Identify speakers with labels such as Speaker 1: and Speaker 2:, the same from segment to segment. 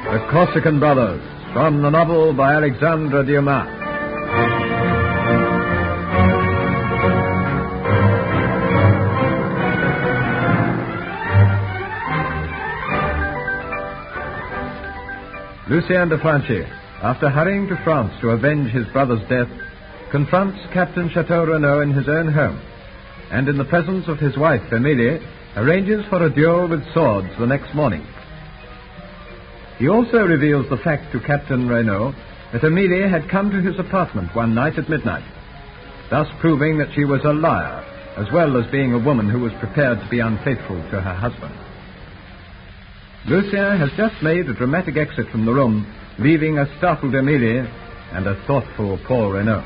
Speaker 1: The Corsican Brothers, from the novel by Alexandre Dumas. Lucien de Franchi, after hurrying to France to avenge his brother's death, confronts Captain Chateau Renaud in his own home, and in the presence of his wife, Emilie, arranges for a duel with swords the next morning. He also reveals the fact to Captain Renaud that Emilie had come to his apartment one night at midnight, thus proving that she was a liar, as well as being a woman who was prepared to be unfaithful to her husband. Lucien has just made a dramatic exit from the room, leaving a startled Emilie and a thoughtful Paul Renaud.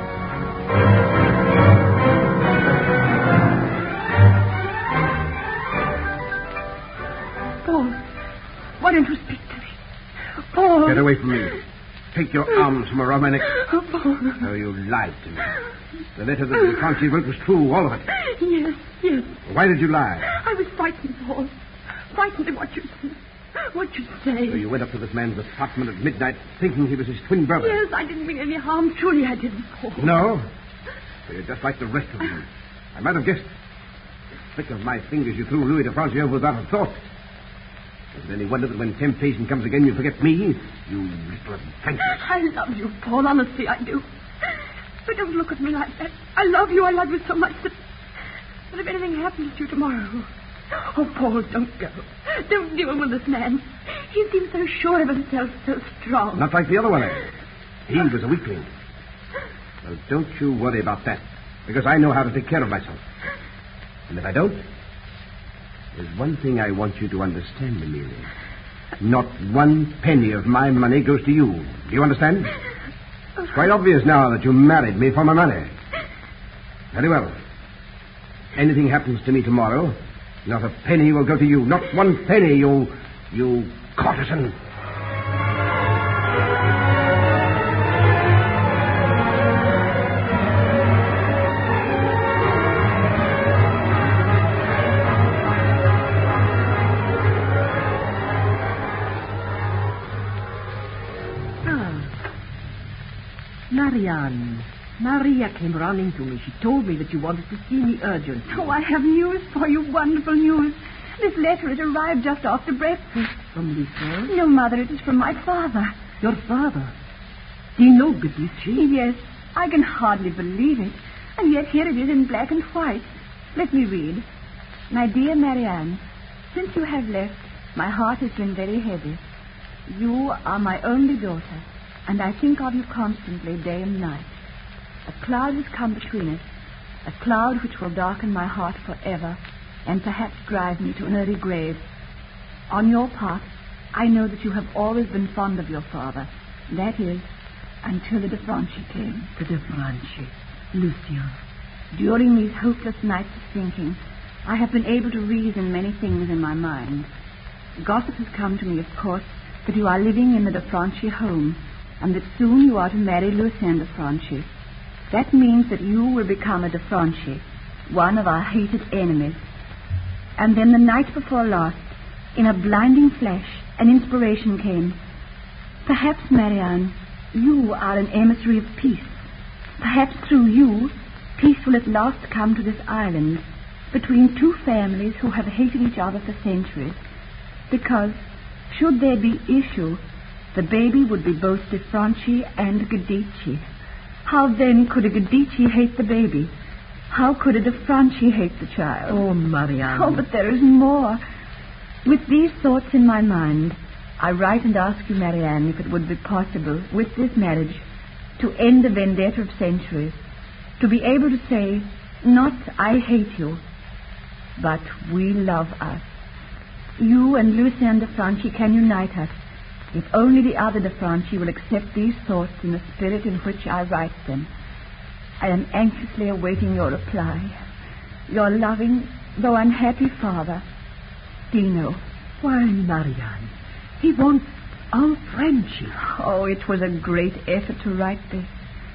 Speaker 2: Paul, why don't you speak to me? Paul!
Speaker 3: Get away from me. Take your arms from around my neck.
Speaker 2: Oh, Paul.
Speaker 3: Oh, you lied to me. The letter that Franchi wrote was true, all of it.
Speaker 2: Yes.
Speaker 3: Why did you lie?
Speaker 2: I was frightened, Paul. Frightened at what you say.
Speaker 3: So you went up to this man's apartment at midnight thinking he was his twin brother.
Speaker 2: Yes, I didn't mean any harm. Truly I didn't, Paul.
Speaker 3: No? So you're just like the rest of them. I might have guessed. The flick of my fingers you threw Louis de Franchi over without a thought. Is it any wonder that when temptation comes again you forget me? You little adventuress.
Speaker 2: I love you, Paul. Honestly, I do. But don't look at me like that. I love you so much that if anything happens to you tomorrow... Oh, Paul, don't go. Don't deal with this man. He seems so sure of himself, so strong.
Speaker 3: Not like the other one, eh? He was a weakling. Well, don't you worry about that, because I know how to take care of myself. And if I don't, there's one thing I want you to understand, Emilie. Not one penny of my money goes to you. Do you understand? It's quite obvious now that you married me for my money. Very well. Anything happens to me tomorrow... Not a penny will go to you. Not one penny, you courtesan.
Speaker 4: Marianne. Maria came running to me. She told me that you wanted to see me urgently.
Speaker 2: Oh, I have news for you, wonderful news. This letter has arrived just after breakfast.
Speaker 4: From Lucien?
Speaker 2: No, Mother, it is from my father.
Speaker 4: Your father? Dino Guiducci?
Speaker 2: Yes, I can hardly believe it. And yet here it is in black and white. Let me read. My dear Marianne, since you have left, my heart has been very heavy. You are my only daughter, and I think of you constantly, day and night. A cloud has come between us, a cloud which will darken my heart forever and perhaps drive me to an early grave. On your part, I know that you have always been fond of your father. That is, until the de Franchi came.
Speaker 4: The de Franchi. Lucien.
Speaker 2: During these hopeless nights of thinking, I have been able to reason many things in my mind. Gossip has come to me, of course, that you are living in the de Franchi home, and that soon you are to marry Lucien de Franchi. That means that you will become a de Franchi, one of our hated enemies. And then the night before last, in a blinding flash, an inspiration came. Perhaps, Marianne, you are an emissary of peace. Perhaps through you, peace will at last come to this island, between two families who have hated each other for centuries. Because, should there be issue, the baby would be both de Franchi and Guiducci. How then could a Guiducci hate the baby? How could a de Franchi hate the child?
Speaker 4: Oh, Marianne.
Speaker 2: Oh, but there is more. With these thoughts in my mind, I write and ask you, Marianne, if it would be possible, with this marriage, to end the vendetta of centuries, to be able to say, not I hate you, but we love us. You and Lucien de Franchi can unite us, if only the other de Franchi will accept these thoughts in the spirit in which I write them. I am anxiously awaiting your reply. Your loving, though unhappy father, Dino.
Speaker 4: Why, Marianne, he wants our friendship.
Speaker 2: Oh, it was a great effort to write this.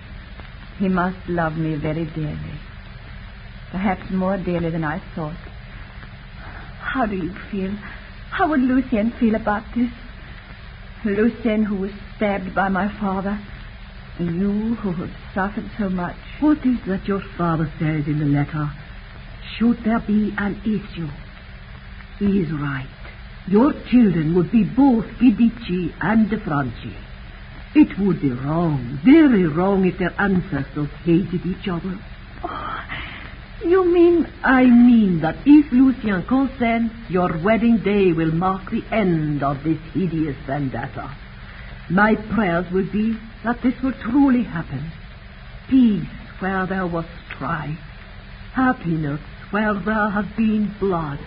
Speaker 2: He must love me very dearly. Perhaps more dearly than I thought. How do you feel? How would Lucien feel about this? Lucien, who was stabbed by my father, and you, who have suffered so much.
Speaker 4: What is that your father says in the letter? Should there be an issue? He is right. Your children would be both Giudici and De Franchi. It would be wrong, very wrong, if their ancestors hated each other.
Speaker 2: Oh, you mean...
Speaker 4: I mean that if Lucien consents, your wedding day will mark the end of this hideous vendetta. My prayers will be that this will truly happen. Peace where there was strife. Happiness where there has been blood.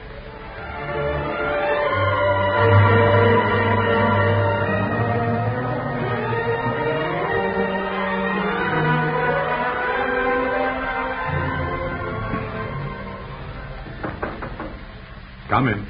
Speaker 1: Come in.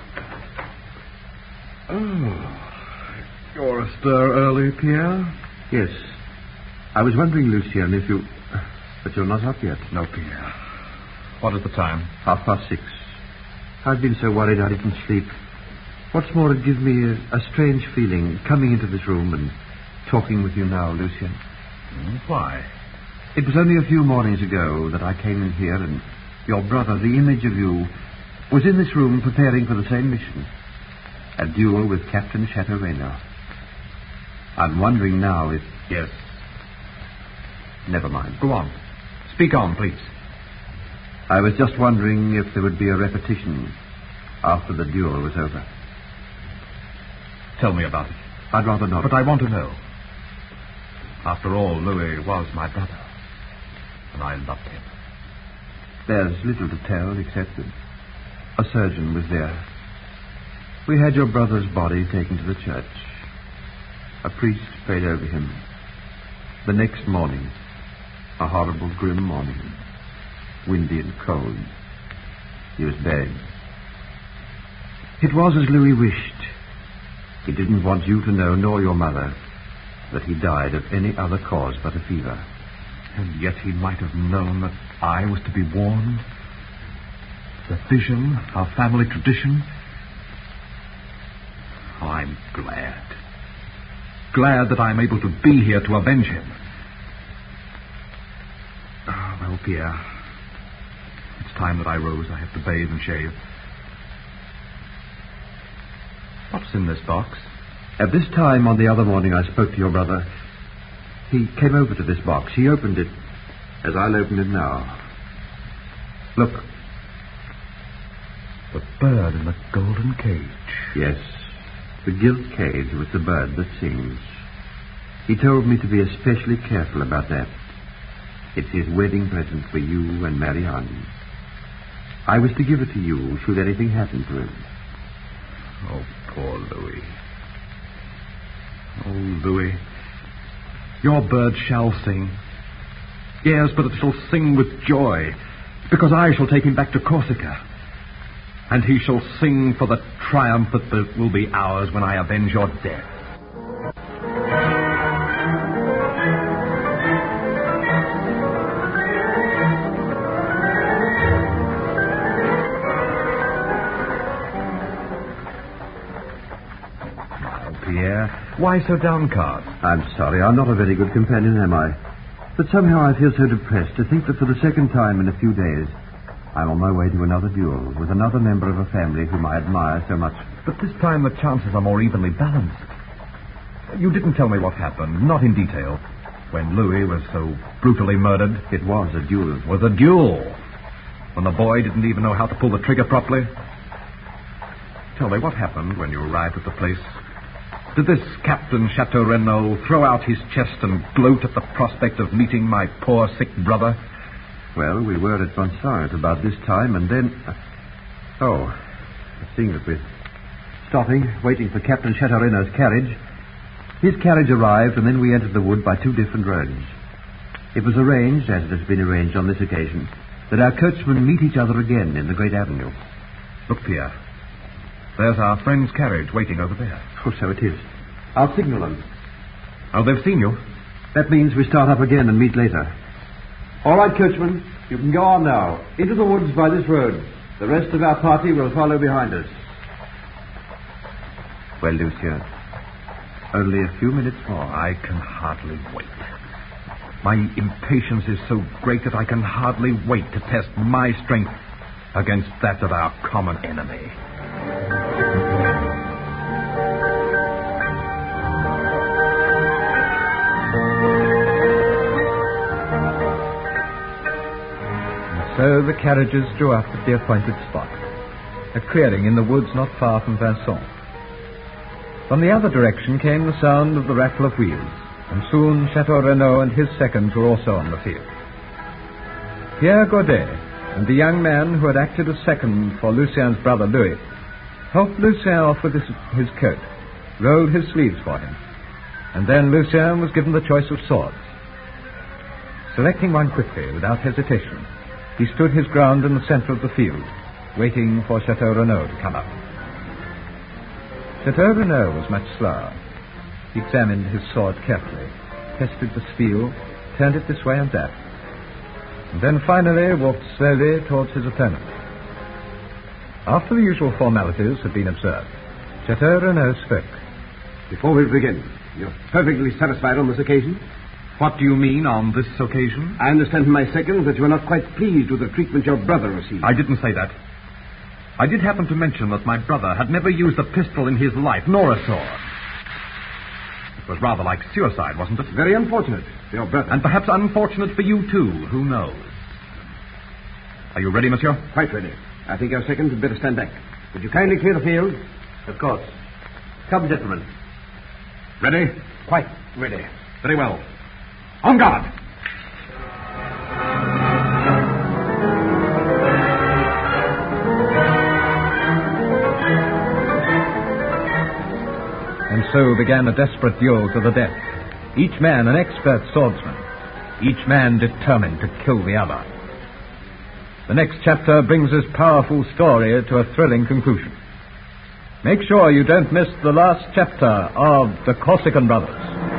Speaker 1: Oh, you're astir early, Pierre?
Speaker 3: Yes. I was wondering, Lucien, if you... But you're not up yet.
Speaker 1: No, Pierre. What is the time?
Speaker 3: 6:30. I've been so worried I didn't sleep. What's more, it gives me a strange feeling coming into this room and talking with you now, Lucien.
Speaker 1: Why?
Speaker 3: It was only a few mornings ago that I came in here and your brother, the image of you, was in this room preparing for the same mission. A duel with Captain Chateau Renaud. I'm wondering now if...
Speaker 1: Yes.
Speaker 3: Never mind.
Speaker 1: Go on. Speak on, please.
Speaker 3: I was just wondering if there would be a repetition after the duel was over.
Speaker 1: Tell me about it.
Speaker 3: I'd rather not.
Speaker 1: But I want to know. After all, Louis was my brother, and I loved him.
Speaker 3: There's little to tell except that a surgeon was there. We had your brother's body taken to the church. A priest prayed over him. The next morning, a horrible, grim morning, windy and cold, he was buried. It was as Louis wished. He didn't want you to know, nor your mother, that he died of any other cause but a fever.
Speaker 1: And yet he might have known that I was to be warned. The vision, our family tradition. Oh, I'm glad. Glad that I'm able to be here to avenge him. Oh, well, Pierre, it's time that I rose. I have to bathe and shave. What's in this box?
Speaker 3: At this time on the other morning I spoke to your brother. He came over to this box. He opened it as I'll open it now. Look.
Speaker 1: The bird in the golden cage.
Speaker 3: Yes, the gilt cage with the bird that sings. He told me to be especially careful about that. It's his wedding present for you and Marianne. I was to give it to you should anything happen to him.
Speaker 1: Oh, poor Louis. Oh, Louis. Your bird shall sing. Yes, but it shall sing with joy, because I shall take him back to Corsica. And he shall sing for the triumph that will be ours when I avenge your death. Pierre, why so downcast?
Speaker 3: I'm sorry, I'm not a very good companion, am I? But somehow I feel so depressed to think that for the second time in a few days I'm on my way to another duel with another member of a family whom I admire so much.
Speaker 1: But this time the chances are more evenly balanced. You didn't tell me what happened, not in detail, when Louis was so brutally murdered.
Speaker 3: It was a duel.
Speaker 1: It was a duel. When the boy didn't even know how to pull the trigger properly. Tell me, what happened when you arrived at the place? Did this Captain Chateau Renaud throw out his chest and gloat at the prospect of meeting my poor sick brother?
Speaker 3: Well, we were at Bonsard about this time, and then... seeing that we're stopping, waiting for Captain Chateau Renaud's carriage. His carriage arrived, and then we entered the wood by two different roads. It was arranged, as it has been arranged on this occasion, that our coachmen meet each other again in the great avenue.
Speaker 1: Look, Pierre. There's our friend's carriage waiting over there.
Speaker 3: Oh, so it is. I'll signal them.
Speaker 1: Oh, they've seen you?
Speaker 3: That means we start up again and meet later. All right, coachman. You can go on now. Into the woods by this road. The rest of our party will follow behind us. Well, Lucien, Only a few minutes more.
Speaker 1: I can hardly wait. My impatience is so great that I can hardly wait to test my strength against that of our common enemy. And so the carriages drew up at the appointed spot, a clearing in the woods not far from Vincennes. From the other direction came the sound of the rattle of wheels, and soon Chateau Renaud and his seconds were also on the field. Pierre Godet and the young man who had acted as second for Lucien's brother Louis helped Lucien off with his coat, rolled his sleeves for him, and then Lucien was given the choice of swords. Selecting one quickly, without hesitation, he stood his ground in the center of the field, waiting for Chateau Renaud to come up. Chateau Renaud was much slower. He examined his sword carefully, tested the steel, turned it this way and that, and then finally walked slowly towards his opponent. After the usual formalities had been observed, Chateau Renaud spoke.
Speaker 3: Before we begin, you're perfectly satisfied on this occasion?
Speaker 1: What do you mean, on this occasion?
Speaker 3: I understand from my seconds that you are not quite pleased with the treatment your brother received.
Speaker 1: I didn't say that. I did happen to mention that my brother had never used a pistol in his life, nor a sword. It was rather like suicide, wasn't it?
Speaker 3: Very unfortunate for your brother.
Speaker 1: And perhaps unfortunate for you, too. Who knows? Are you ready, monsieur?
Speaker 3: Quite ready. I think your seconds had better stand back. Would you kindly clear the field?
Speaker 1: Of course.
Speaker 3: Come, gentlemen.
Speaker 1: Ready?
Speaker 3: Quite ready.
Speaker 1: Very well. On guard! And so began a desperate duel to the death. Each man an expert swordsman. Each man determined to kill the other. The next chapter brings this powerful story to a thrilling conclusion. Make sure you don't miss the last chapter of The Corsican Brothers.